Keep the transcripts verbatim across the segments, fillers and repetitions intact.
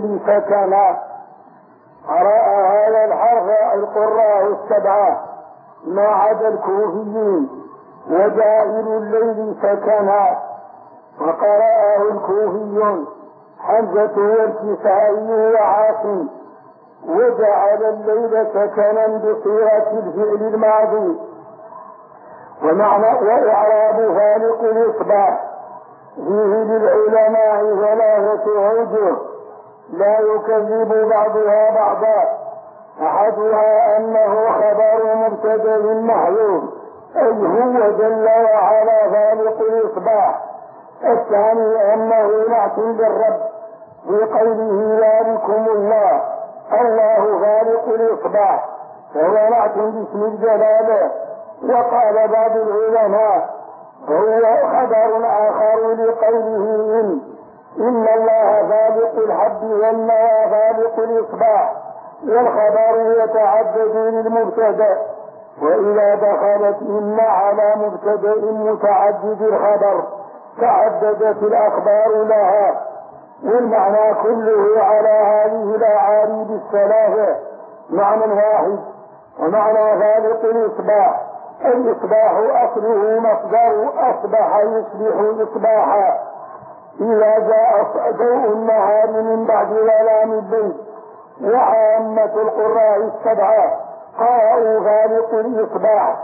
الليل سكنا. قرأ هذا الحرف القراء السبعة ما عدا الكوفيين، وجائل الليل سكنا. وقرأه الكوفيون حمزة والكسائي وعاصم، وجعل الليل سكنا بصيغة الفعل الماضي. ومعنى وإعراب فالق الإصباح فيه للعلماء ثلاثة أوجه لا يكذب بعضها بعضا. أحدها أنه خبر مبتدأ محذوف، أي هو جل وعلا فالق الإصباح. الثاني أنه نعت للرب في قوله ذلكم الله، الله خالق الإصباح، فهو نعت باسم الجلالة. وقال بعض العلماء هو خبر آخر لقوله إن إن الله خالق الحب والنوى خالق الإصباح، والخبر يتعدد للمبتدأ، وإذا دخلت إن على مبتدأ متعدد الخبر تعددت الأخبار لها. والمعنى كله على هذه الأعاريب الثلاثة معنى واحد. ومعنى خالق الإصباح الإصباح أصله مصدر أصبح يصبح إصباحا، إذا جاء ضوء النهار من بعد ظلام الليل. وعامة القراء السبعة قالوا خالق الإصباح.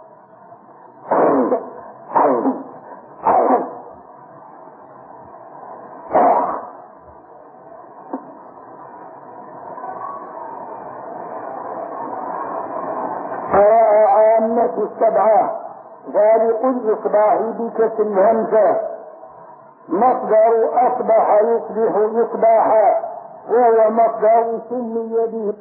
قرأ عامة السبعة خالق الإصباح بكسر الهمزة، مصدر أصبح يصبح إصباحا، وهو مصدر سمي به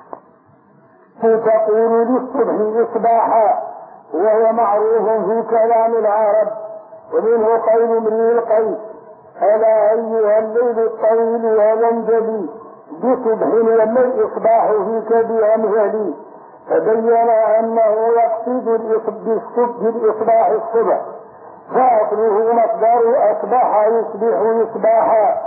تقول للصبح إصباحا، وهو معروف في كلام العرب. ومنه قول امرئ القيس ألا أيها الليل الطويل والأنجلي بصبح وما الإصباح فيك بأمثلي، فبين أنه يقصد بالإصباح الصبح، فأصله مصدر أصبح يصبح إصباحا.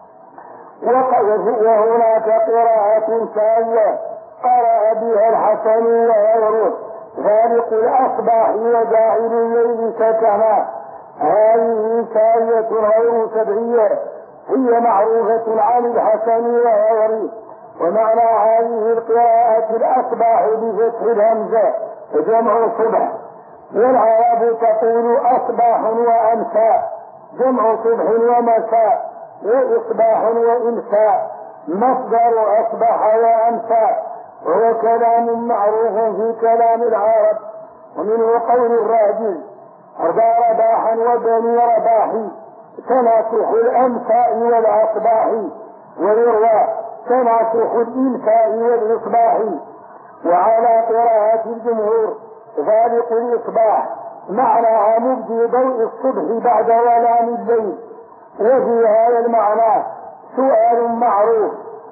وهناك قراءة ثانية قرأ بها الحسن وغيره خالق الأصباح وجاعل الليل سكنا. هذه ثانية غير سبعية، هي معروفة عن الحسن وغيره. ومعنى هذه القراءة الأصباح بفتح الهمزة جمع صبح، والعرب تقول أصباح وأمساء جمع صبح ومساء، وإصباح وإمساء مصدر أصبح وأمساء، وهو كلام معروف في كلام العرب. ومنه قول الراجل أربى رباحا وبني رباحي تناسخ الأمساء والأصباح، ويروى تناسخ الإمساء والإصباح. وعلى قراءة الجمهور خالق الإصباح معناها مبدي ضوء الصبح بعد ظلام الليل. وفي هذا المعنى سؤال معروف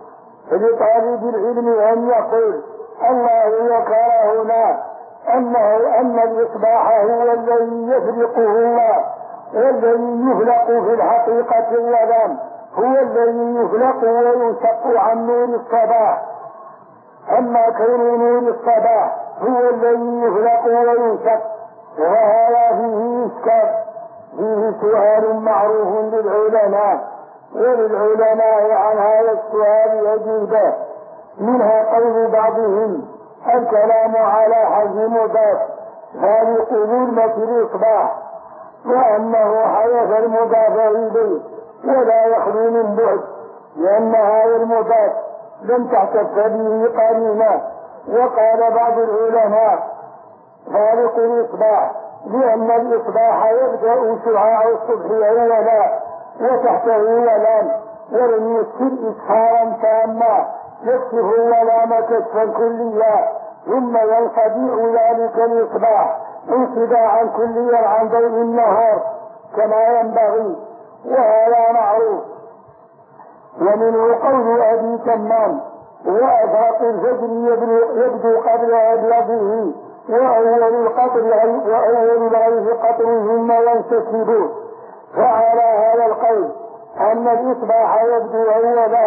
لطالب العلم أن يقول الله ذكر هنا أنه أن الإصباح هو الذي يفرقه الله، والذي يفلق في الحقيقة الظلام هو الذي يفلق وينشق عن نور الصباح. أما كون نور الصباح هو الذي يفلق وينشق، وهذا فيه إشكال، فيه سؤال معروف للعلماء، وللعلماء عن هذا السؤال أجوبة. منها قول بعضهم الكلام على حذف مضاف خالق ظلمة الإصباح، وأنه حذف المضاف إليه ولا يخلو من بعد، لأن هذا المضاف لم تعتف به قرينة. وقال بعض العلماء خالق الإصباح لأن الإصباح يبدأ شعاع الصبح أولا وتحته ولام، ولم يكن إسحارا تاما يكشف الولام كشفا كليا، ثم ينقضي ذلك الإصباح انقضاعا كليا عن ضوء النهار كما ينبغي، وهذا معروف. ومنه قول أبي تمام وأفاق الفجر يبدو قبل أبيضه وأول القطر وأول الغيث قطر ثم ينتسب. فعلى هذا القول أن الإصباح يبدو أولا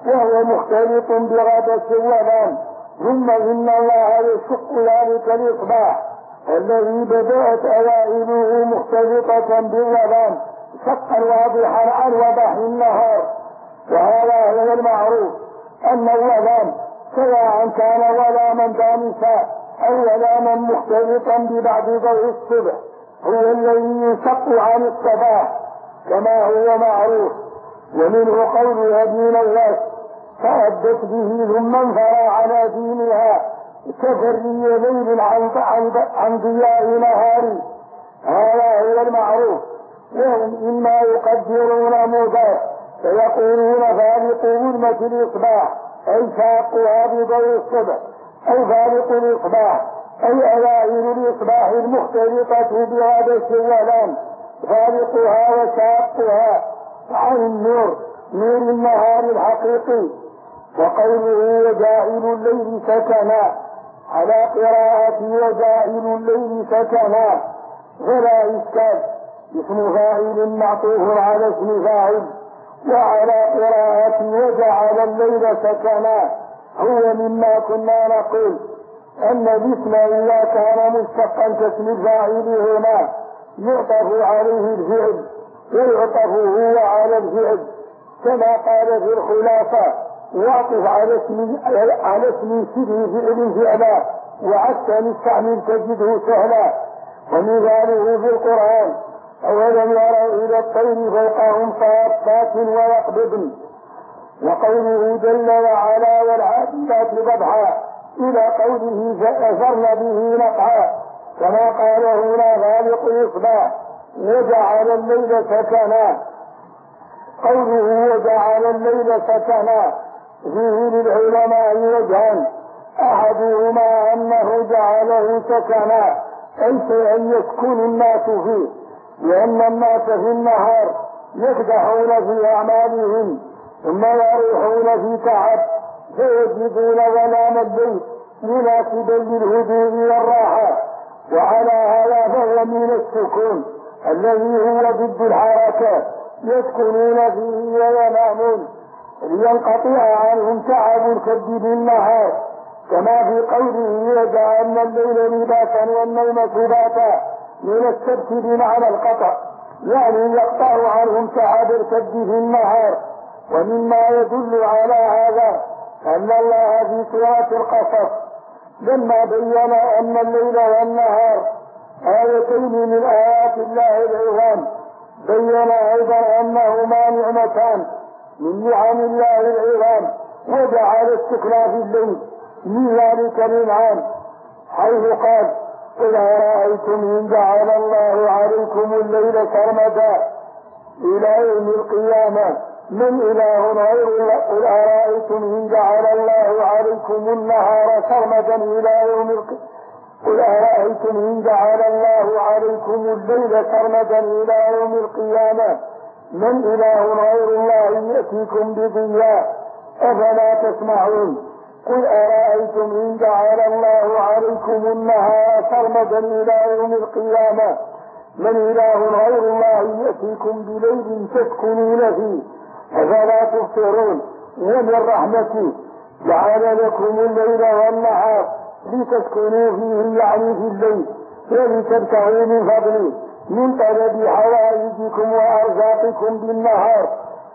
وهو مختلط بغابة الولان. ثم إن الله يشق ذلك الإصباح الذي بدأت أوائله مختلطة بالولان شقا واضحا عن وضح النهار. وهذا هو المعروف أن الولان سواء كان ولاما دامسا أو ولاما مختلطا ببعض ضوء الصبح هو الذي يشق عن الصباح كما هو معروف. ومنه قول ابن نواس فأدت به ثم انفرى على دينها كفري ليل عن, عن, عن ضياء نهار. هذا هو المعروف. وهم إما يقدرون مضار فيقولون فارق ظلمة الإصباح أي شاقها بضوء الصبح، أو فارق الإصباح أي أوائل الإصباح المختلطة بغابة الولان فارقها وشاقها عن النور نور النهار الحقيقي. وقوله وجاعل الليل سكنا على قراءة وجاعل الليل سكنا فلا إشكال، اسم فاعل معطوف على اسم فاعل. وعلى قراءة وجعل الليل سكنا هو مما كنا نقول أن الاسم إذا كان مشتقا كاسم الفاعل هنا يعطف عليه الفعل ويعطف هو على الفعل كما قال في الخلاصة واعطف على اسم على اسم شبه فعل فعلا وعكس نستعمل تجده سهلا. ومثاله في القرآن أولم يروا إلى الطير فوقهم صافات ويقبضن. وقوله جل وعلا والعاديات ضبحا إلى قوله فأثرن به نقعا كما قال هنا خالق الإصباح وجعل الليل سكنا. قوله وجعل الليل سكنا فيه للعلماء وجهان، أحدهما أنه جعله سكنا أي شيئا يسكن الناس فيه، لأن الناس في النهار يكدحون في أعمالهم ثم يروحون في تعب فيجدون ظلام الليل مناسبا للهدوء والراحة. وعلى هذا فهو من السكون الذي هو ضد الحركة يسكنون فيه وينامون لينقطع عنهم تعب الكد بالنهار كما في قوله وجعلنا الليل لباسا والنوم سباتا من السبت بمعنى القطع، يعني يقطع عنهم تعب الكد في النهار. ومما يدل على هذا أن الله في سورة القصص لما بين أن الليل والنهار آيتين من آيات الله العظام بين أيضا أنهما نعمتان من نعم الله العظام وجعل السكنى في الليل من ذلك الإنعام حيث قال قل أرأيتم إن جعل الله عليكم الليل سرمدا إلى يوم القيامة من إله غير الله. قل أرأيتم إن جعل الله عليكم النهار سرمدا إلى يوم القيامة قل أرأيتم إن جعل الله عليكم الليل سرمدا إلى يوم القيامة من إله غير الله يأتيكم بضياء أفلا تسمعون. قل أرأيتم إن جعل الله عليكم النهار سرمدا إلى يوم القيامة من إله غير الله يأتيكم بليل تسكنون فيه أفلا تبصرون. ومن رحمته جعل لكم الليل والنهار لتسكنوا فيه يعني في الليل ولتبتغوا من فضله من طلب حوائجكم وأرزاقكم بالنهار.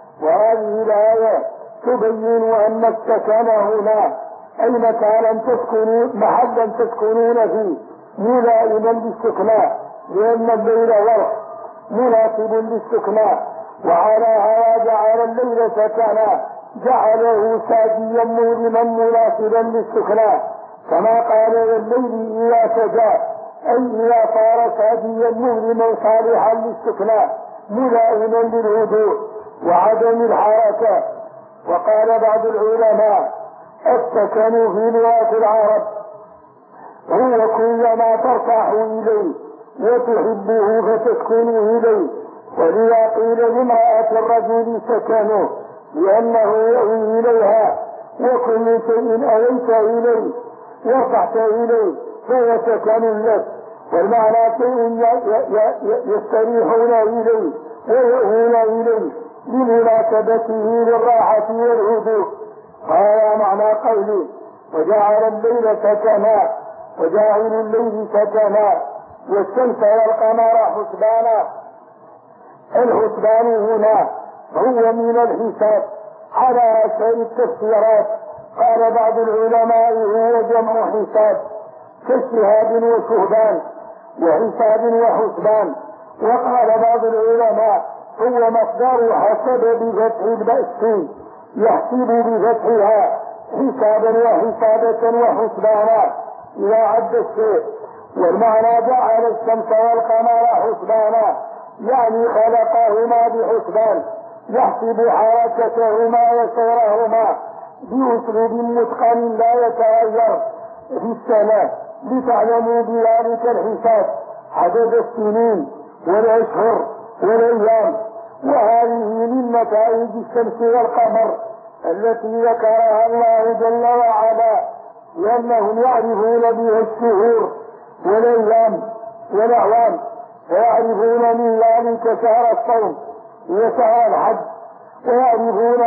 وهذه الآية تبين أن السكن هنا أي مكانا تسكنون محلا تسكنون فيه ملائما للسكناء لأن الليل ورح مناسب للسكناء. وعلى هذا جعل الليل سكنا جعله ساديا مظلما مناسبا للسكناء كما قال والليل إذا سجى أي إذا صار ساديا مظلما صالحا للسكناء ملائما للهدوء وعدم الحركة. وقال بعض العلماء السكن في لغة العرب هو كل ما ترتاح إليه وتحبه فتسكن إليه. ولذا قيل لامرأة الرجل سكنه لأنه يأوي إليها وكل شيء أويت إليه وارتحت إليه فهو سكن لك. والمعنى شيء يستريحون إليه ويأوون إليه لمناسبته للراحة والهدوء. هذا معنى قوله وجعل الليل سكنا، وجعل الليل سكنا والشمس والقمر حسبانا. الحسبان هنا هو من الحساب على أكثر التفسيرات. قال بعض العلماء هو جمع حساب كاجتهاد وشهبان وحساب وحسبان. وقال بعض العلماء هو مصدر حسب بفتح البأس، يحسب بفتحها حسابا وحسابة وحسبانا إلى عد الشيء. والمعنى جعل الشمس والقمر حسبانا يعني خلقهما بحسبان يحسب حركتهما وسيرهما بأسلوب متقن لا يتغير في السنة، لتعلموا بذلك الحساب عدد السنين والأشهر والأيام. وهذه من نتائج الشمس والقمر التي ذكرها الله جل وعلا، لأنهم يعرفون بها الشهور والأيام والأعوام، ويعرفون من ذلك شهر الصوم وشهر الحج، ويعرفون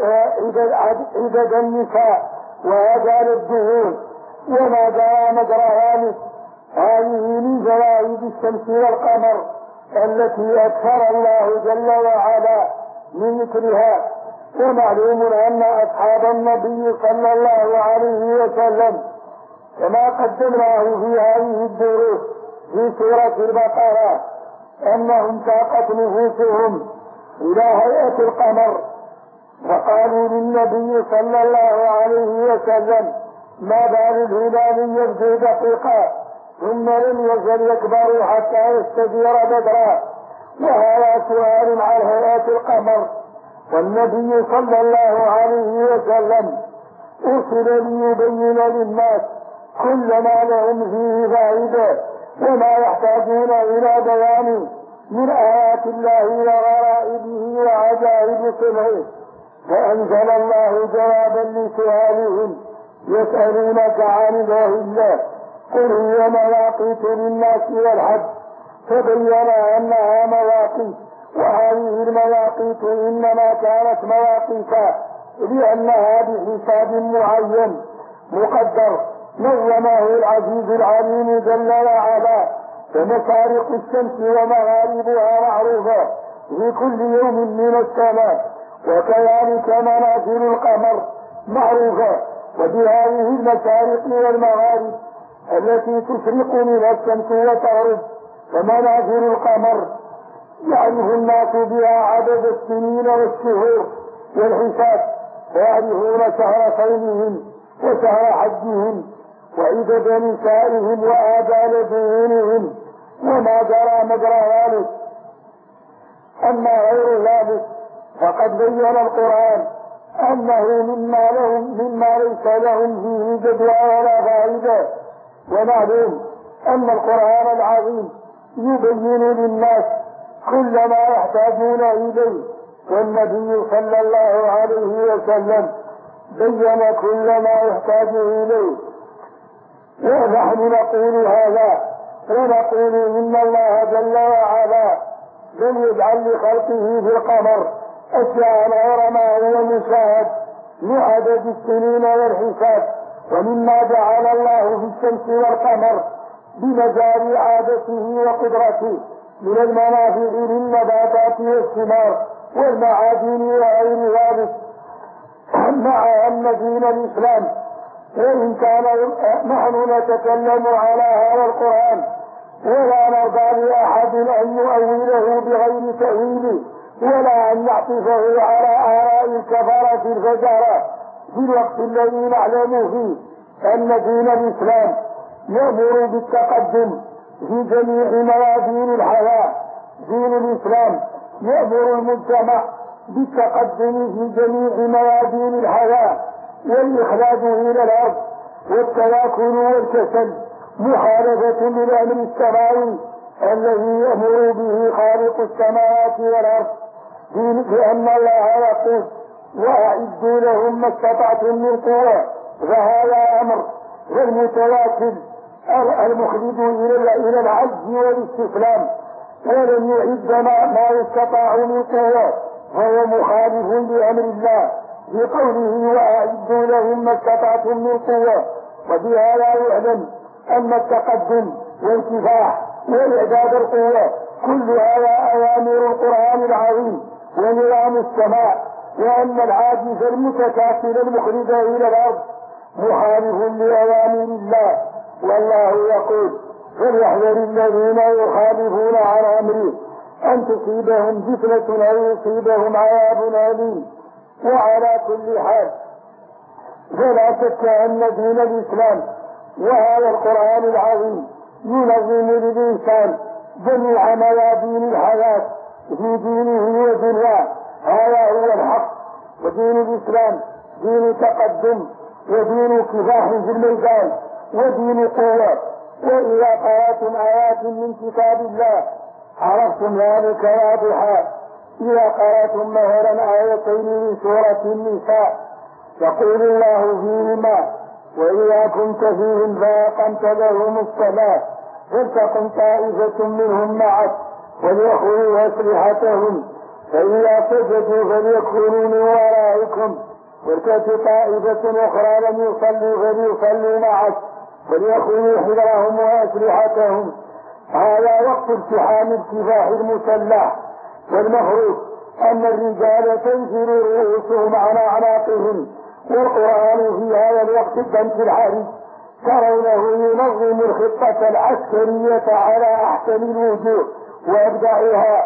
عدد النساء وآجال الدهور وما جرى مجرى ذلك. هذه من زوائد الشمس والقمر التي أكثر الله جل وعلا من ذكرها. ومعلوم أن أصحاب النبي صلى الله عليه وسلم كما قدمناه في هذه الدروس في سورة البقرة أنهم ساقت نفوسهم إلى هيئة القمر، فقالوا للنبي صلى الله عليه وسلم ما بال الهلال يبدو دقيقا ثم لم يزل يكبر حتى يستدير بدرا. وهذا سؤال عن هيئة القمر، والنبي صلى الله عليه وسلم أرسل ليبين للناس كل ما لهم فيه فائدة وما يحتاجون إلى بيان من آيات الله وغرائبه وعجائب صنعه. فأنزل الله جوابا لسؤالهم يسألونك عن الأهلة قل هي مواقيت للناس والحج، فبين أنها مواقيت، وهذه المواقيت إنما كانت مواقيتا لأنها بحساب معين مقدر نظمه العزيز العليم جل وعلا. فمشارق الشمس ومغاربها معروفة في كل يوم من السنة، وكذلك منازل القمر معروفة. وبهذه المشارق والمغارب التي تشرق منها الشمس وتغرب ومنازل القمر يعرف الناس بها عدد السنين والشهور والحساب، ويعرفون شهر صومهم وشهر حجهم وعدد نسائهم وآجال ديونهم وما جرى مجرى ذلك. أما غير ذلك فقد بين القرآن أنه مما لهم مما ليس لهم فيه جدوى ولا فائدة. ومعلوم أن القرآن العظيم يبين للناس كل ما يحتاجون إليه، والنبي صلى الله عليه وسلم بين كل ما يحتاج إليه. ونحن نقول هذا ونقول إن الله جل وعلا لم يجعل لخلقه في القمر أشياء غير ما هو مشاهد لعدد السنين والحساب، ومما جعل الله في الشمس والقمر بمجال عادته وقدرته من المنافع للنباتات والثمار والمعادن وغير ذلك. مع أن دين الإسلام وإن كان نحن نتكلم على هذا القرآن ولا نرضى لأحد أن يؤوله بغير تأويله ولا أن يعطفه على آراء الكفرة الفجرة في الوقت الذي نعلم فيه أن دين الإسلام يأمر بالتقدم في جميع ميادين الحياة. دين الإسلام يأمر المجتمع بالتقدم في جميع ميادين الحياة والإخلاص إلى الأرض والتواكل والكسل، مخالفة للأمر السماوي الذي يأمر به خالق السماوات والأرض، لأن الله يقول وأعدوا لهم ما استطعتم من قوة، فهذا أمر. والمتواكل المخلد إلى العجز والاستسلام، ولم يعد ما يستطاع من قوة فهو مخالف لأمر الله في قوله وأعدوا لهم ما استطعتم من قوة. وبهذا يعلم أن التقدم والكفاح وإعداد القوة كل هذا أوامر القرآن العظيم ونظام السماء، وأن العاجز المتكاسل المخرج إلى الأرض مخالف لأوامر الله. والله يقول فليحذر الذين يخالفون عن أمره أن تصيبهم فتنة أو يصيبهم عذاب أليم. وعلى كل حال فلا شك أن دين الإسلام وهذا القرآن العظيم ينظم للإنسان جميع ميادين الحياة في دينه ودنياه. هذا هو الحق. ودين الإسلام دين تقدم ودين كفاح في الميدان ودين قوة. وإذا قرأتم آيات من كتاب الله عرفتم ذلك واضحا. إذا قرأتم مثلا آيتين من سورة النساء يقول الله فيهما وإذا كنت فيهم فأقمت لهم الصلاة فلتقم طائفة منهم معك وليأخذوا أسلحتهم فإذا سجدوا فليكونوا من ورائكم ولتأت طائفة أخرى لم يصلوا فليصلوا معك وليأخذوا حذرهم وأسلحتهم. هذا وقت التحام الكفاح المسلح. والمفروض أن الرجال تنزل رؤوسهم على أعناقهم، والقرآن في هذا الوقت الدمج الحرج ترونه ينظم الخطة العسكرية على أحسن الوجوه وأبدعها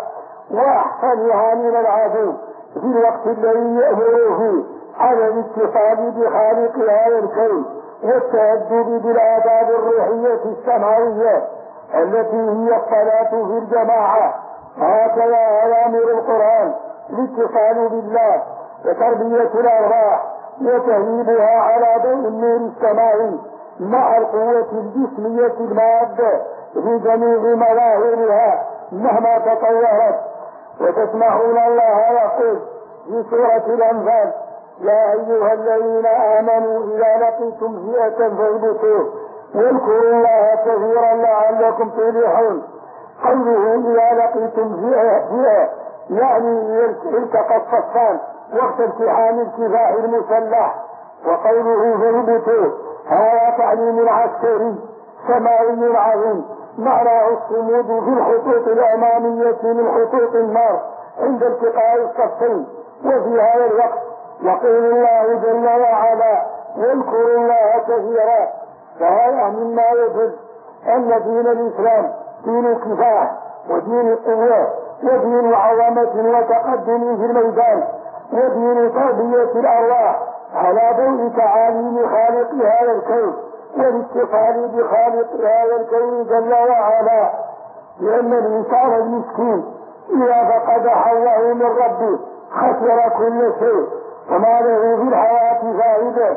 وأحسنها من العدو في الوقت الذي يأمر فيه على الاتصال بخالق هذا الكون والتأدب بالآداب الروحية السماوية التي هي الصلاة في الجماعة. هكذا أوامر القرآن الاتصال بالله وتربية الأرواح وتهيبها على ضوء النور السماوي مع القوة الجسمية المادة في جميع مظاهرها مهما تطورت. وتسمعون الله يقول في سورة الأنفال يا أيها الذين آمنوا إذا لقيتم فئة فاثبتوا واذكروا الله كثيرا لعلكم تفلحون. قوله إذا لقيتم فئة فئة يعني التقى الصفان وقت التحام الكفاح المسلح. وقوله فاثبتوا هذا تعليم عسكري سماوي عظيم معناه الصمود في الخطوط الأمامية من خطوط النار عند التقاء الصفين. وفي هذا الوقت يقول الله جل وعلا واذكروا الله كثيرا. فهذا مما يدل أن دين الإسلام دين كفاح ودين قوة ودين عظمة وتقدم في الميدان ودين تربية الأرواح على ضوء تعاليم خالق هذا الكون والاتصال بخالق هذا الكون جل وعلا. لأن الإنسان المسكين إذا فقد حظه من ربه خسر كل شيء وما له في الحياة فائدة.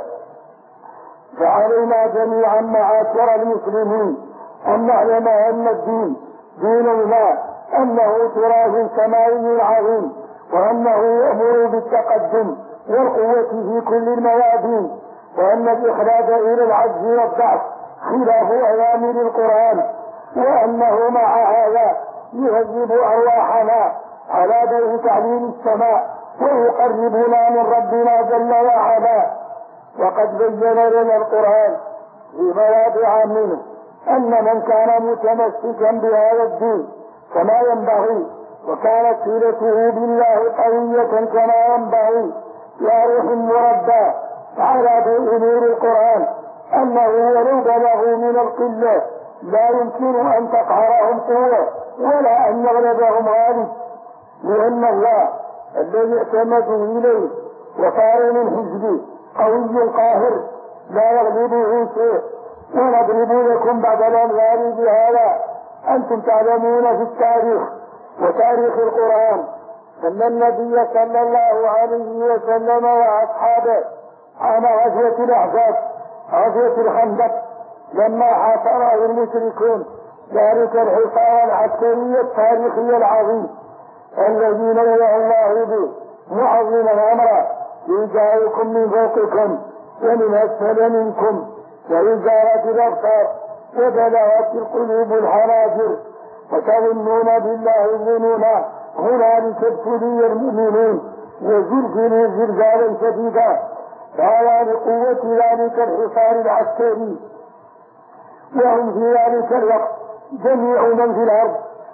فعلينا جميعا معاشر المسلمين أن نعلم أن الدين دين الله أنه تراث سماوي عظيم وأنه يأمر بالتقدم والقوة في كل الميادين، وأن الإخلاص إلى العجز والضعف خلاف أوامر القرآن، وأنه مع هذا يهذب أرواحنا على ضوء تعليم السماء ويقربنا من ربنا جل وعلا. وقد بين لنا القرآن في مواضع منه أن من كان متمسكا بهذا الدين كما ينبغي وكانت صلته بالله قوية كما ينبغي يا روح مربى على ضوء نور القرآن أنه ولو بلغوا من القلة لا يمكن أن تقهرهم قوة ولا أن يغلبهم غالب، لأن الله الذي اعتمدوا إليه وصار من حزبه قوي قاهر لا يغلبه شيء. ونضرب لكم بعض الأمثال بهذا. أنتم تعلمون في التاريخ وتاريخ القرآن أن النبي صلى الله عليه وسلم وأصحابه عام غزوة الأحزاب غزوة الخندق لما حاصره المشركون ذلك الحصار العسكري التاريخي العظيم الذي نوع الله به معظما أمره ليجاءكم من فوقكم ومن أسفل منكم وإزالة الأبصار وبلغت القلوب الحناجر وتظنون بالله الظنونا هنالك ابتلي المؤمنون وزلزلوا زلزالا شديدا. فهذا لقوة ذلك الحصار العسكري. وهم في ذلك الوقت جميع من في الأرض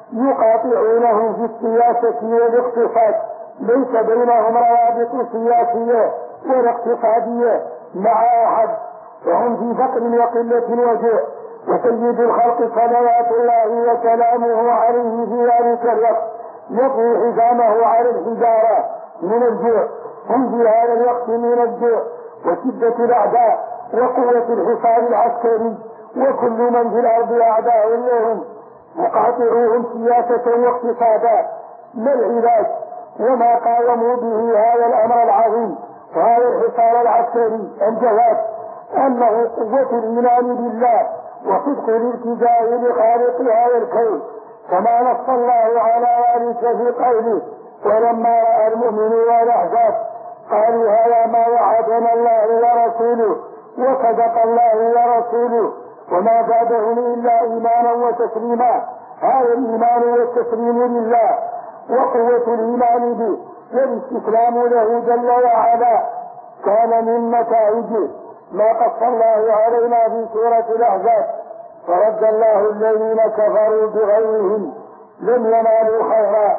يقاطعونهم في السياسة والاقتصاد، ليس بينهم روابط سياسية ولا اقتصادية مع أحد، وهم في فقر وقلة وجوع. وسيد الخلق صلوات الله وسلامه عليه في ذلك الوقت يطوي حزامه على الحجارة من الجوع. هم في هذا الوقت من الجوع وشدة الأعداء وقوة الحصار العسكري، وكل من في الأرض أعداء لهم مقاطعوهم سياسة واقتصادا. ما العلاج وما قاوموا به هذا الأمر العظيم وهذا الحصار العسكري؟ الجواب أنه قوة الإيمان بالله وصدق الالتجاء لخالق هذا الكون، كما نص الله على ذلك في قوله: ولما رأى المؤمنون الأحزاب قالوا هذا ما وعدنا الله ورسوله وصدق الله ورسوله وما زادهم إلا إيمانا وتسليما. هذا الإيمان والتسليم لله وقوة الإيمان به والاستسلام له جل وعلا كان من نتائجه ما قص الله علينا في سورة الأحزاب: فرد الله الذين كفروا بغيرهم لم ينالوا خيرا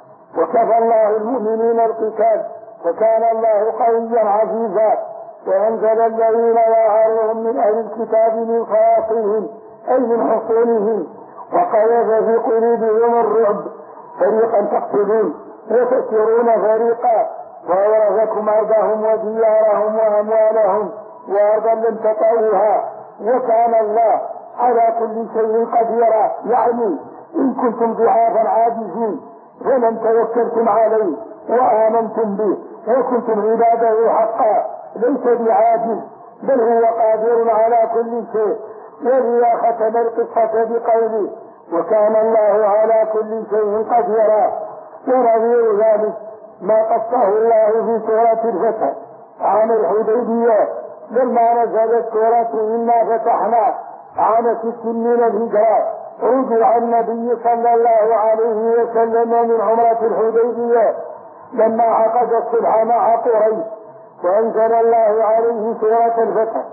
وكفى الله المؤمنين القتال وكان الله قويا عزيزا. وأنزل الذين ظاهروهم من أهل الكتاب من فواصلهم أي من حصونهم وقذف في قلوبهم الرعب، فريقا تقتلون وتسرون فريقا، وأورثكم أرضهم وديارهم وأموالهم وأرضا لم تطئوها وكان الله على كل شيء قديرا. يعني إن كنتم ضعافا عاجزين فمن توكلتم عليه وآمنتم به وكنتم عباده حقا ليس بعاجز بل هو قادر على كل شيء. ولذا ختم القصة بقوله: وكان الله على كل شيء قديرا. ونظير ذلك ما قصه الله في سورة الفتح عام الحديبية لما نزلت سورة إنا فتحنا عام ست من الهجرة، رجع النبي صلى الله عليه وسلم من عمرة الحديبية لما عقد الصلح مع قريش، وأنزل الله عليه سورة الفتح.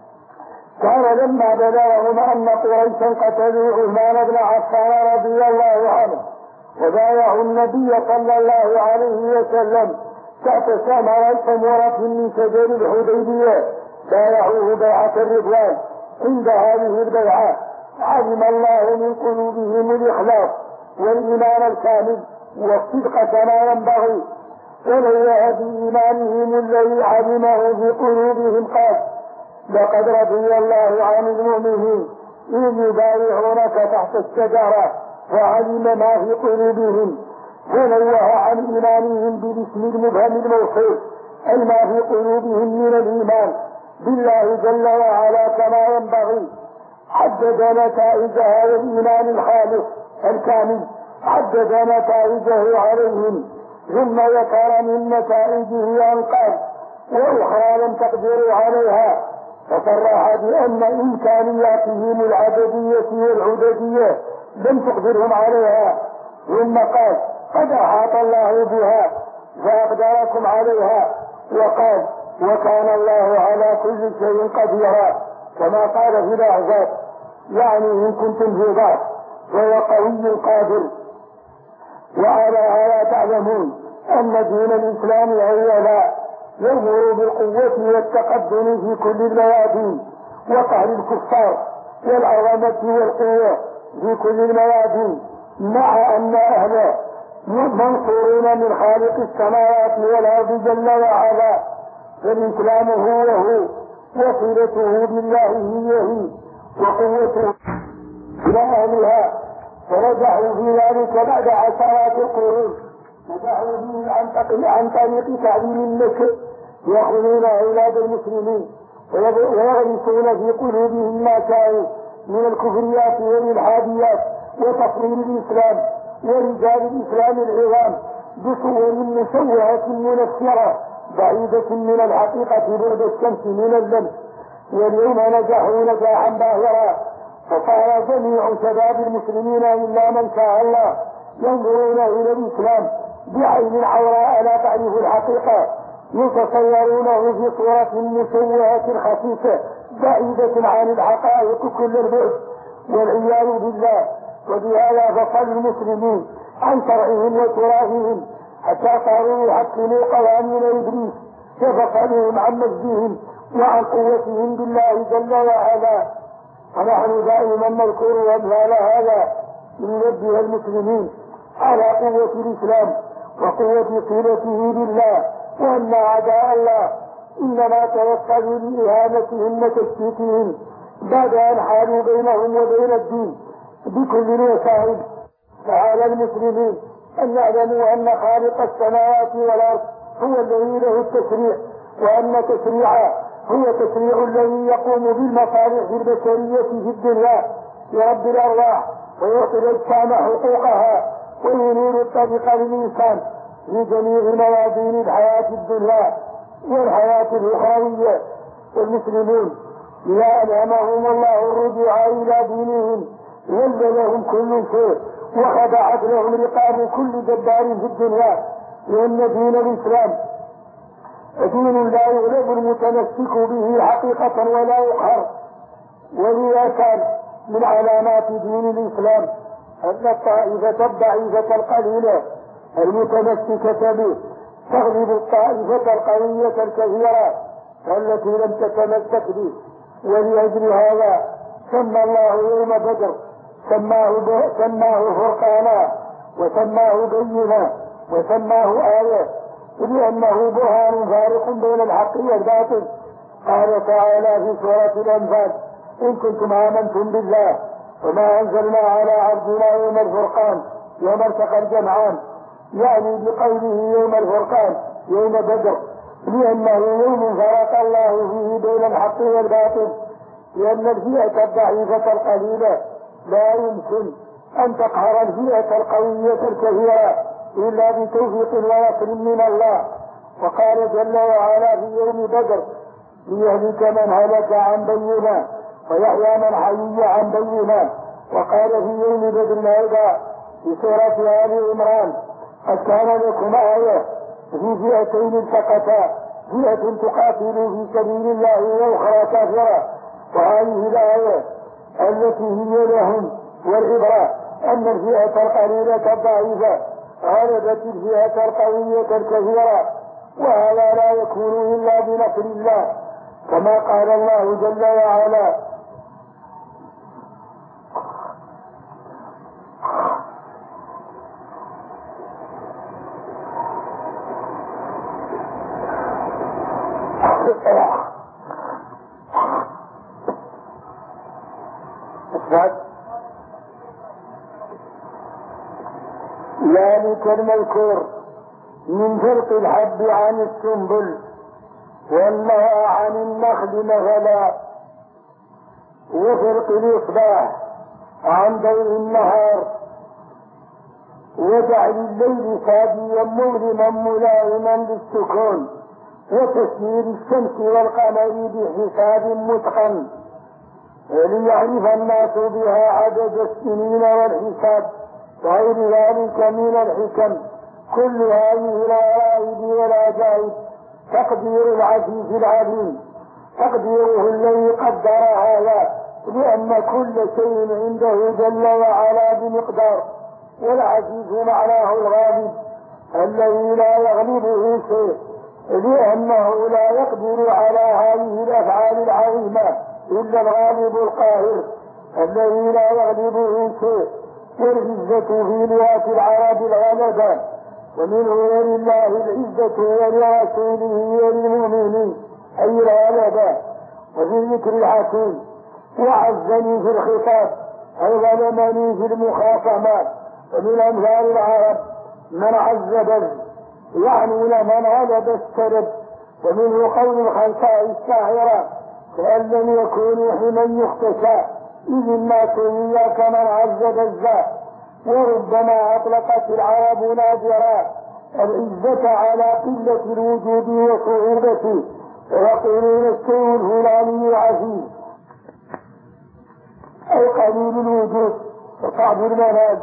كان لما بلغهم أن قريشا قتلوا عثمان بن عفان رضي الله عنه وبايعوا النبي صلى الله عليه وسلم تحت ثمرة ثمرة من شجر الحديبية، بايعوه بيعة الرضوان. عند هذه البيعة علم الله من قلوبهم الإخلاص والإيمان الكامل والصدق كما ينبغي، ولولا بإيمانهم الذي علمه في قلوبهم قال: لقد رضي الله عن المؤمنين إذ يبايعونك تحت الشجرة فعلم ما في قلوبهم، ونوه عن إيمانهم بالاسم المبهم الموصول أي ما في قلوبهم من الإيمان بالله جل وعلا كما ينبغي. حدد نتائج هذا الإيمان الخالص الكامل، حدد نتائجه عليهم، ثم ذكر من نتائجه أن قال: وأخرى لم تقدروا عليها، فصرح بأن إمكانياتهم العددية والعددية لم تقدرهم عليها، ثم قال: قد أحاط الله بها فأقدركم عليها، وقال: وكان الله على كل شيء قديرا كما قال في الأحزاب. يعني إن كنتم في ضعف فهو قوي قادر. وعلى هذا تعلمون أن دين الإسلام أولا يأمر بالقوة والتقدم في كل الميادين وقهر الكفار والعظمة والقوة في كل الميادين، مع أن أهله منصورون من خالق السماوات والأرض جل وعلا. فالإسلام هو هو وصلته بالله هي هي وقوته إلى أهلها، فرجعوا في ذلك بعد عشرات القرون، رجعوا به عن طريق تعليم النكر، يأخذون أولاد المسلمين ويغرسون في قلوبهم ما شاءوا من الكفريات والإلحاديات وتصوير الإسلام ورجال الإسلام العظام بصور مشوهة منفرة بعيدة من الحقيقة بعد الشمس من اللمس. واليوم نجحوا نجاحا باهرا، فصار جميع شباب المسلمين إلا من شاء الله ينظرون إلى الإسلام بعين عوراء لا تعرف الحقيقة، يتصورونه في صورة مشوهة خفيفة بعيدة عن الحقائق كل البعد والعياذ بالله. وبهذا فصل المسلمين عن شرعهم وتراثهم حتى صاروا يحكموا قوانين إبليس كفصلهم عن مجدهم وعن قوتهم بالله جل وعلا. ونحن دائما نذكر أمثال هذا لننبه المسلمين على قوة الإسلام وقوة صلته بالله، وأن أعداء الله إنما توصلوا لإهانتهم وتشتيتهم بعد أن حالوا بينهم وبين الدين بكل الوسائل. فعلى المسلمين أن يعلموا أن خالق السماوات والأرض هو الذي له التشريع، وأن تشريعه هو تشريع الذي يقوم بالمصالح البشرية في الدنيا لرب الأرواح ويعطي الأجسام حقوقها وينير الطريق للإنسان في جميع موازين الحياة الدنيا والحياة الأخروية. والمسلمون إذا ألهمهم الله الرجوع إلى دينهم ذل لهم كل شيء وخضعت لهم رقاب كل جبار في الدنيا، لأن دين الإسلام دين لا يغلب المتمسك به حقيقة ولا يقهر. ولذا كان من علامات دين الإسلام أن الطائفة الضعيفة القليلة المتمسكة به تغلب الطائفة القوية الكثيرة التي لم تتمسك به. ولأجل هذا سمى الله يوم بدر سماه سماه فرقانا وسماه بينا وسماه آية، لأنه برهان فارق بين الحق والباطل. قال تعالى في سورة الأنفال: إن كنتم آمنتم بالله وما أنزلنا على عبدنا يوم الفرقان يوم التقى الجمعان، يعني بقوله يوم الفرقان يوم بدر، لأنه يوم فرق الله فيه بين الحق والباطل، لأن الفئة الضعيفة القليلة لا يمكن أن تقهر الفئة القوية الكثيرة إلا بتوفيق ونصر من الله. وقال جل وعلا في يوم بدر: ليهلك من هلك عن بينه ويحيى من حي عن بينه. وقال في يوم بدر أيضا في سورة آل عمران: قد كان لكم آية في فئتين التقتا، فئة تقاتل في سبيل الله وأخرى كافرة. وهذه الآية التي هي لهم والعبرة أن الفئة القليلة الضعيفة غلبت الفئة القوية الكثيرة، وهذا لا يكون إلا بنصر الله، كما قال الله جل وعلا: ذلك المذكور من فرق الحب عن السنبل والنوى عن النخل مثلا، وفرق الإصباح عن ضوء النهار، وجعل الليل ساديا مظلما ملائما للسكون، وتسيير الشمس والقمر بحساب متقن، ليعرف الناس بها عدد السنين والحساب، وغير ذلك من الحكم. كل هذه الغرائب والعجائب تقدير العزيز العليم، تقديره الذي قدر هذا، لأن كل شيء عنده جل وعلا بمقدار. والعزيز معناه الغالب الذي لا يغلبه شيء، لأنه لا يقدر على هذه الأفعال العظيمة إلا الغالب القاهر الذي لا يغلبه شيء. والعزة في لغة العرب الغلبة، ومنه ولله العزة ولرسوله وللمؤمنين أي الغلبة. وفي الذكر الحكيم: وعزني في الخطاب أي ظلمني في المخاصمات. ومن أمثال العرب من عز بذ، يعني لمن غلب السرب. ومنه قول الخلفاء الساهرة: كأن لم يكونوا حمن يختشى إذ الناس إياك من عز بذا. وربما أطلقت العرب نادرا العزة على قلة الوجود وصعوبته، ويقولون الشيء الفلاني عزيز أي قليل الوجود وصعب المنال.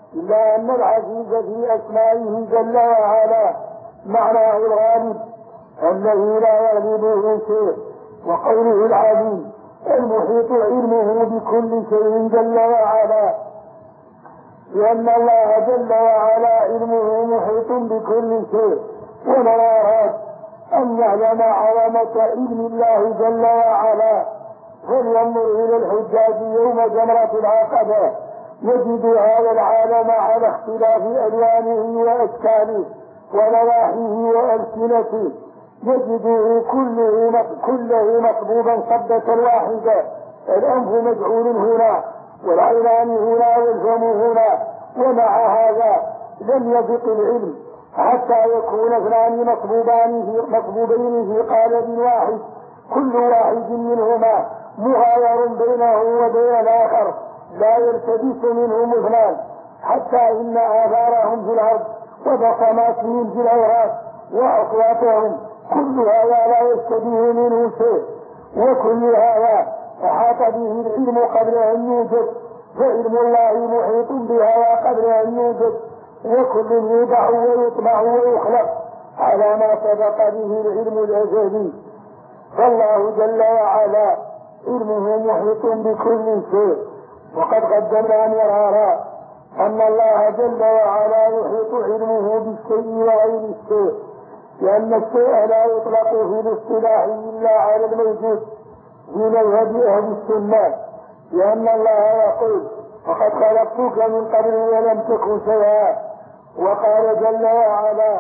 إلا أن العزيز في أسمائه جل وعلا معناه الغالب الذي لا يغلبه شيء، وقوله العليم المحيط علمه بكل شيء جل وعلا، لأن الله جل وعلا علمه محيط بكل شيء. ومن أراد أن يعلم عظمة علم الله جل وعلا فلينظر إلى الحجاج يوم جمرة العقبة، يجد هذا العالم على اختلاف ألوانه وأشكاله ونواحيه وألسنته، يجده كله كله مطبوبا صبة واحدة، الأنف مجعول هنا والعينان هنا والفم هنا، ومع هذا لم يفق العلم حتى يكون اثنان مطبوبان مطبوبين في قالب واحد، كل واحد منهما مغاير بينه وبين الآخر لا يلتبس منهم اثنان، حتى إن آثارهم في الأرض وبصماتهم في الأوراق وأصواتهم كل هذا لا يشتبه منه شيء، وكل هذا أحاط به العلم قبل أن يوجد، فعلم الله محيط بها قبل أن يوجد، وكل يوضع ويطبع ويخلق على ما سبق به العلم الأزلي. فالله جل وعلا علمه محيط بكل شيء. وقد قدمنا مرارا أن الله جل وعلا يحيط علمه بالشيء وغير الشيء، لأن الشيء لا يطلق في الاصطلاح إلا على الموجود في مذهب أهل السنة، لأن الله يقول وقد خلقتك من قبل ولم تكن شيئا، وقال جل وعلا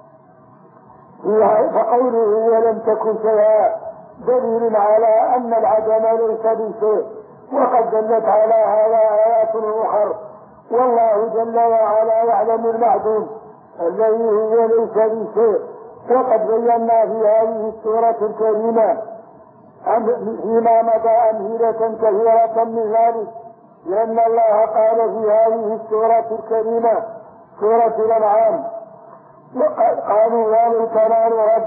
فقوله ولم تكن شيئا دليل على أن العدم ليس بشيء، وقد دلت على هذا آيات أخرى. والله جل وعلا يعلم المعدوم الذي هو ليس بشيء، وقد بينا في هذه السورة الكريمة فيما مضى أمثلة كثيرة من ذلك، لأن الله قال في هذه السورة الكريمة سورة الأنعام قالوا يا ليتنا نرد،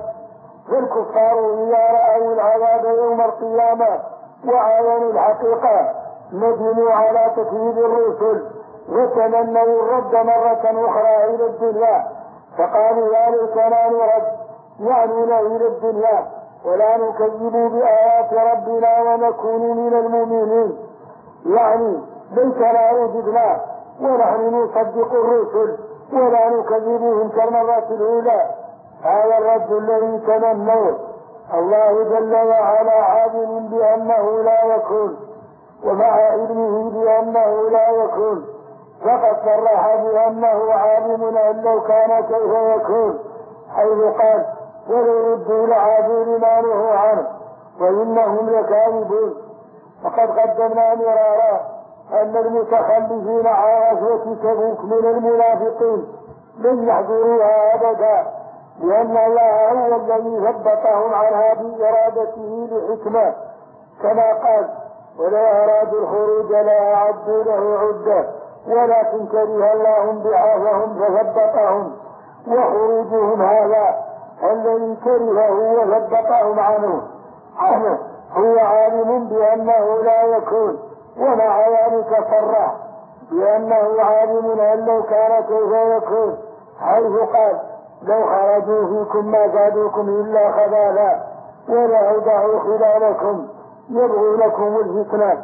فالكفار إذا رأوا العذاب يوم القيامة وعاينوا الحقيقة ندموا على تكذيب الرسل وتمنوا الرد مرة أخرى إلى الدنيا، فقالوا يا ليتنا نرد يعنون إلى الدنيا ولا نكذب بآيات ربنا ونكون من المؤمنين، يعني ليتنا وجدنا ونحن نصدق الرسل ولا نكذبهم كالمرة الأولى. هذا الرد الذي تمنوه الله جل وعلا عالم بأنه لا يكون، ومع علمه بأنه لا يكون فقد صرح بأنه عالم أن لو كان كيف يكون، حيث قال ولو ردوا لعادوا لما نهوا عنه وإنهم لكاذبون. وقد قدمنا مرارا أن المتخلفين عن غزوة تبوك من المنافقين لن يحضروها أبدا، لأن الله هو الذي ثبتهم عنها بإرادته لحكمة، كما قال ولو أرادوا الخروج لا أعدوا له عدة ولكن كره الله بعاثهم فثبتهم، وخروجهم هذا الذي كرهه وثبتهم عنه عنه هو عالم بأنه لا يكون، ومع ذلك صرح بأنه عالم أن لو كان كيف يكون، حيث قال لو خرجوا فيكم ما زادوكم إلا خبالا ولأوضعوا خلالكم يبغونكم الفتنة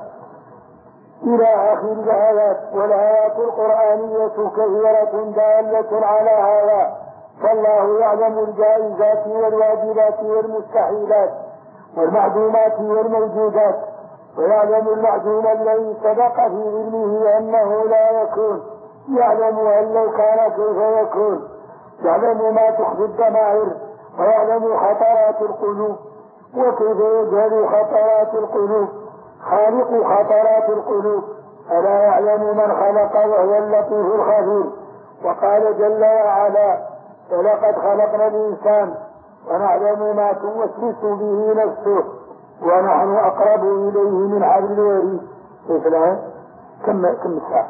إلى آخر الآيات. والآيات القرآنية كثيرة دالة على هذا، فالله يعلم الجائزات والواجبات والمستحيلات والمعدومات والموجودات، ويعلم المعدوم الذي سبق في علمه أنه لا يكون، يعلم أن لو كان كيف يكون، يعلم ما تخفي الضمائر ويعلم خطرات القلوب وكيف يجهل خطرات القلوب خالق خطرات القلوب، ألا يعلم من خلق وهو اللطيف الخبير. وقال جل وعلا ولقد خلقنا الإنسان ونعلم ما توسوس به نفسه ونحن أقرب إليه من حبل الوريد. كيف لا كم كم ساعة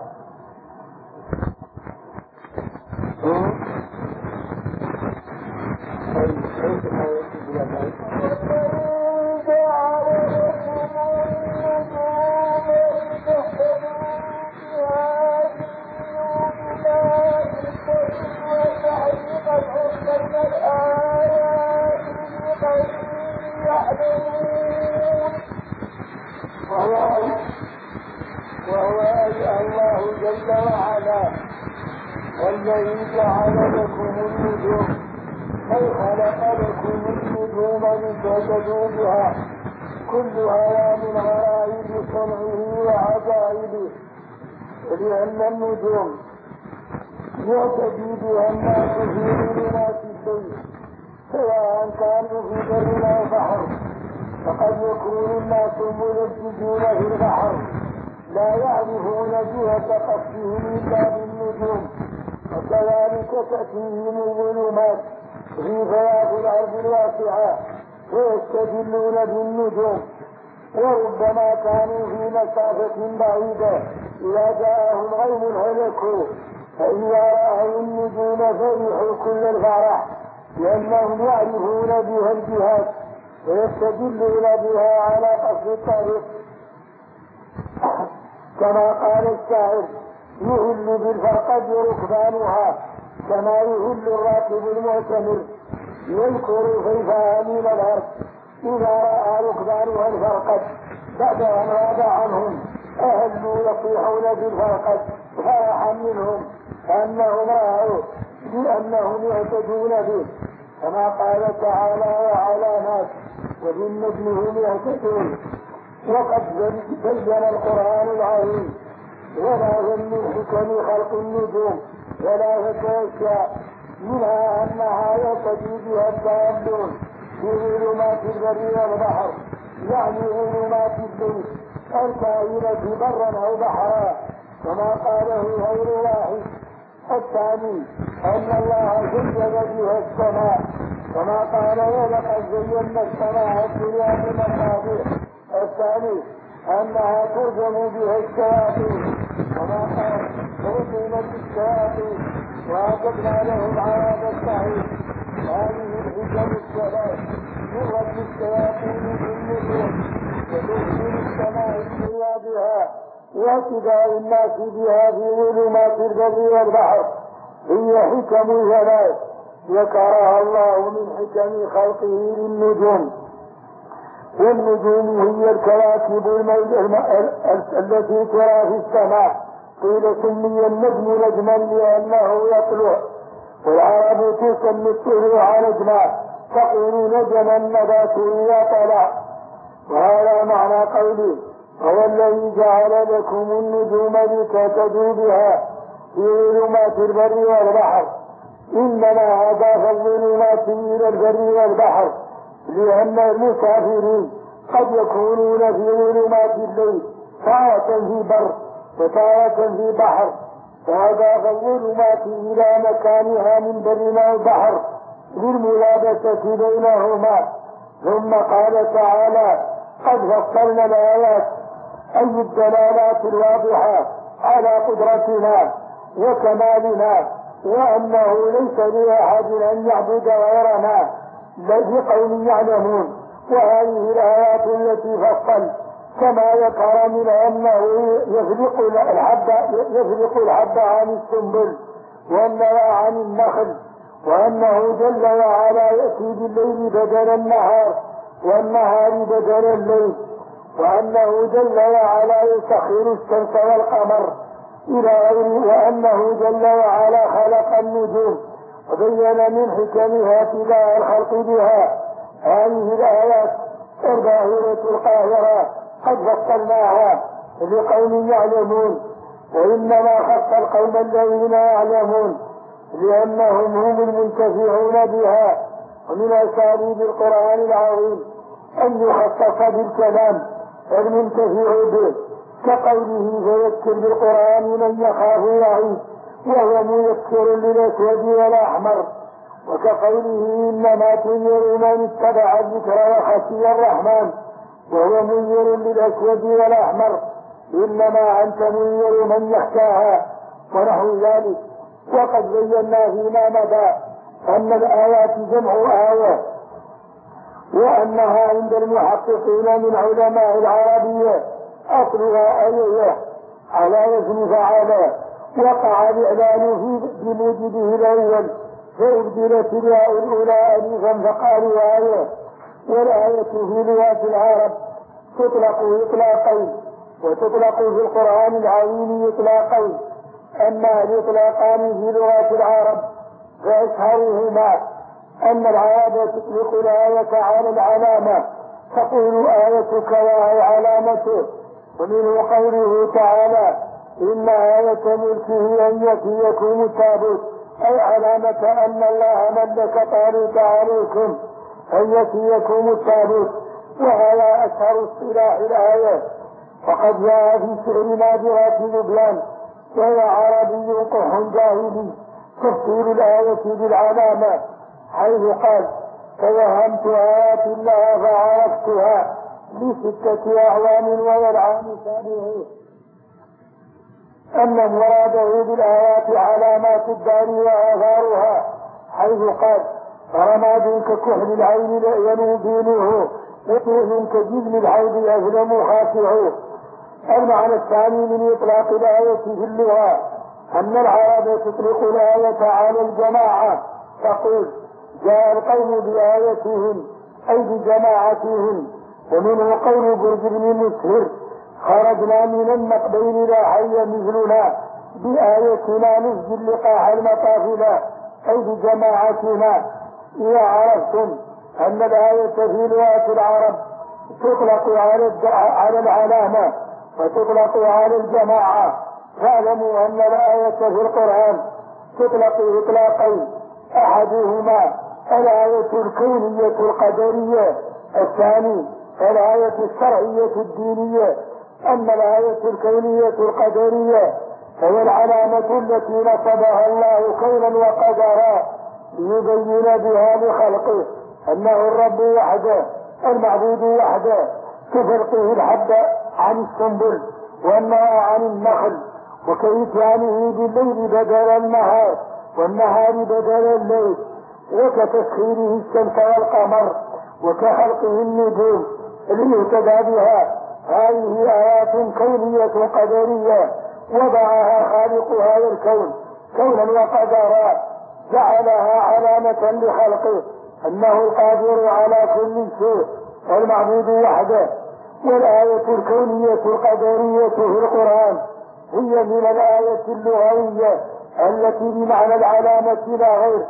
الله جل وعلا والذي جعل لكم النجوم أي خلق لكم النجوم لتهتدوا بها كلها من غرائب صنعه وعجائبه لأن النجوم يعتدي بها الناس في ظلمات الليل سواء كانوا في بر أو بحر فقد يكون الناس ملجئون في البحر لا يعرفون جهة قصدهم إلا بالنجوم وكذلك تأتيهم الظلمات في فياض الأرض الواسعة فيستدلون بالنجوم وربما كانوا في مسافة بعيدة إذا جاءهم غيم هلكوا فإذا رأوا النجوم فرحوا كل الفرح لأنهم يعرفون بها الجهات ويستدلون بها على قصد الطريق كما قال الشاعر يهل بالفرقد ركبانها كما يهل الراكب المعتمر يذكر كيفها من الأرض إذا رأى ركبانها الفرقد بعد أن غاب عنهم أهلوا يصيحون بالفرقد فرحا منهم كأنهم رأوا لأنهم يهتدون به كما قال تعالى وعلامات وبالنجم هم يهتدون وقد بين القرآن العظيم ولا من حكم خلق النجوم ولا تتوسع منها أنها يهتدي بها التأملون في ظلمات البر والبحر يعني ظلمات الليل الكائنة برا أو بحرا كما قاله غير واحد. الثاني أن الله زين بها السماء كما قال ولقد زينا السماء الدنيا بمصابيح. الثاني أنها ترجم بها الشياطين كما قال رجمت الشياطين وأعتدنا لهم عذاب السعير. هذه الحكم الثلاث من رد الشياطين بالنجوم وترجم السماء الدنيا بها واعتداء الناس بها في ظلمات البر والبحر هي حكم ثلاث ذكرها الله من حكم خلقه للنجوم. والنجوم هي الكواكب التي ترى في السماء قيل سمي النجم نجما لأنه يطلع والعرب تسمي الطلوع نجما تقول نجم النبات إذا طلع. وهذا معنى قوله هو الذي جعل لكم النجوم لتهتدوا بها في ظلمات البر والبحر. إنما أضاف الظلمات إلى البر والبحر لأن المسافرين قد يكونون في ظلمات الليل تارة في بر وتارة في بحر فأضاف الظلمات إلى مكانها من بر أو بحر للملابسة بينهما. ثم قال تعالى قد فصلنا الآيات أي الدلالات الواضحة على قدرتنا وكمالنا وأنه ليس لأحد أن يعبد غيرنا لقوم يعلمون. وهذه الآيات التي فصل كما ذكر من أنه يفرق الحب يفرق الحب عن السنبل والنوى عن النخل وأنه جل وعلا يأتي بالليل بدل النهار والنهار بدل الليل وأنه جل وعلا يسخر الشمس والقمر إلى غيره وأنه جل وعلا خلق النجوم وبين من حكمها ابتداء الخلق بها. هذه الآيات الباهرة القاهرة قد فصلناها لقوم يعلمون وإنما خص القوم الذين يعلمون لأنهم هم المنتفعون بها. ومن أساليب القرآن العظيم أن يخصص بالكلام المنتفع به كقوله فيذكر بالقرآن من يخاف وعيد وهو مذكر للأسود والأحمر وكقوله إنما تنذر من اتبع الذكر وخشي الرحمن وهو منذر للأسود والأحمر إنما أنت منذر من يخشاها ونحو ذلك. وقد بينا فيما مضى أن الآيات جمع آية وأنها عند المحققين من علماء العربية أصلها آية على وزن فعالة وقع الإعلان في بموجبه الأول فأبدلت الياء الأولى ألفا فقالوا آية. والآية في لغة العرب تطلق إطلاقين وتطلق في القرآن العظيم إطلاقين، أما الإطلاقان في لغة العرب فأشهرهما أن العرب تطلق الآية على العلامة، تقول آيتك وهي علامته، ومنه قوله تعالى إن آية ملكه أن يأتيكم التابوت، أي علامة أن الله ملك طالوت عليكم أن يأتيكم التابوت، وهذا أشهر اصطلاح الآية. وقد جاء في شعر نادرات لبنان وهو عربي قح جاهلي تفسير الآية بالعلامة، حيث قال توهمت آيات الله فعرفتها لستة أعوام والعام سابعه، أن مراده بالآيات علامات الدار وآثارها، حيث قال رماد ككحل العين ينوبينه وطيف كجبن الحوض يظلم خاشعه. المعنى الثاني من إطلاق الآية في اللغة أن العرب تطلق الآية على الجماعة، تقول جاء القوم بآيتهم أي بجماعتهم. ومنه قول برج بن مسهر خرجنا من النقبين لا حي مثلنا بآيتنا نسجي لقاح المطافلة أي بجماعتنا. إذا عرفتم أن الآية في لغة العرب تطلق على العلامة وتطلق على الجماعة، فاعلموا أن الآية في القرآن تطلق إطلاقين، أحدهما الآية الكونية القدرية، الثاني الآية الشرعية الدينية. أما الآية الكونية القدرية فهي العلامة التي نصبها الله كونا وقدرا ليبين بها لخلقه أنه الرب وحده المعبود وحده، كفرقه الحب عن السنبل والنوى عن النخل، وكإتيانه بالليل بدل النهار والنهار بدل الليل، وكتسخيره الشمس والقمر، وكخلقه النجوم ليهتدى بها. هذه آيات كونية قدرية وضعها خالق هذا الكون كونا وقدرا، جعلها علامة لخلقه أنه القادر على كل شيء والمعبود وحده. والآية الكونية القدرية في القرآن هي من الآية اللغوية التي بمعنى العلامة لا غير.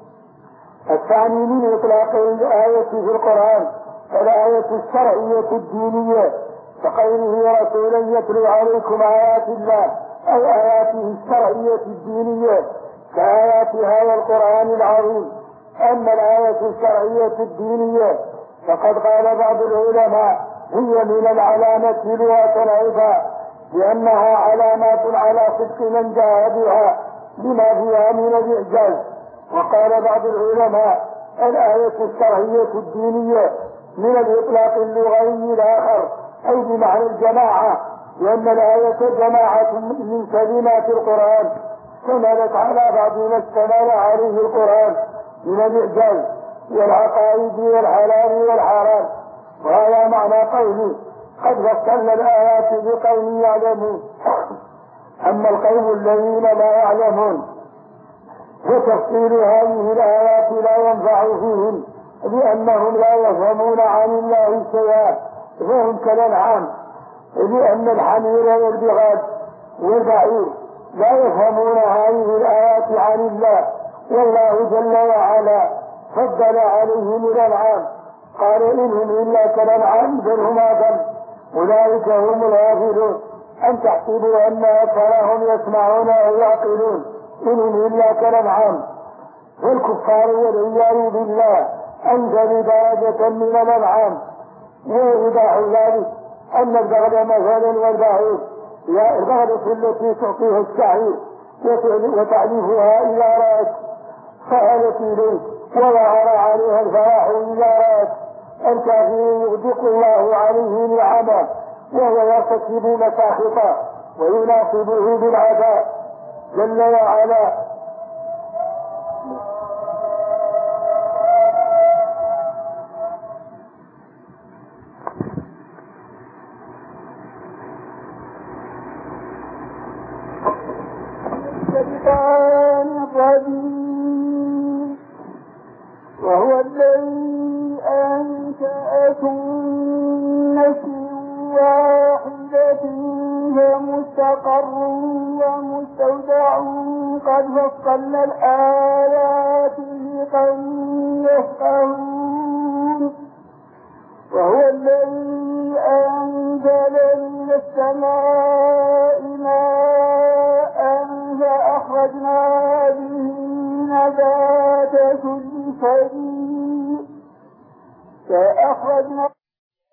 الثاني من إطلاق الآية في القرآن الآية الشرعية الدينية، فقوله رسولا يتلو عليكم آيات الله أو آياته الشرعية الدينية كآيات هذا القرآن العظيم. أما الآية الشرعية الدينية فقد قال بعض العلماء هي من العلامة لغة العباد، لأنها علامات على صدق من جاء بها لما فيها من الإعجاز. وقال بعض العلماء الآية الشرعية الدينية من الإطلاق اللغوي الآخر أي بمعنى الجماعة، لأن الآية جماعة من كلمات القرآن اشتملت على بعض ما اشتمل عليه القرآن من الإعجاز والعقائد والحلال والحرام. وهذا معنى قوله قد فصلنا الآيات بقوم يعلمون. أما القوم الذين لا يعلمون وتفصيل هذه الآيات لا ينفع فيهم لأنهم لا يفهمون عن الله شيئا، فهم كالأنعام، لأن الحمير والبغال والبعير لا يفهمون هذه الآيات عن الله، والله جل وعلا فضل عليهم الأنعام، قال إنهم إلا كالأنعام بل هم أضل، أولئك هم الغافلون، أم تحسبوا أن أكثرهم يسمعون أو يعقلون، إنهم إلا كالأنعام. والكفار والعياذ بالله أنزل درجة من الأنعام. وإيضاح ذلك أن البغل مثلا والبعير هي البغلة التي تعطيها الشعير وتعرفها إذا رأت سألت إليه وظهر عليها الفرح إذا رأت. الكافر يغدق الله عليه نعمه وهو يرتكب مساخطه ويناصبه بالعذاب جل وعلا. وهو الذي أنشأكم من نفس واحدة مستقر ومستودع قد فصلنا الآيات لقوم يفقهون. وهو الذي أنزل من السماء ماء فأخرجنا به نبات كل شيء فأخرجنا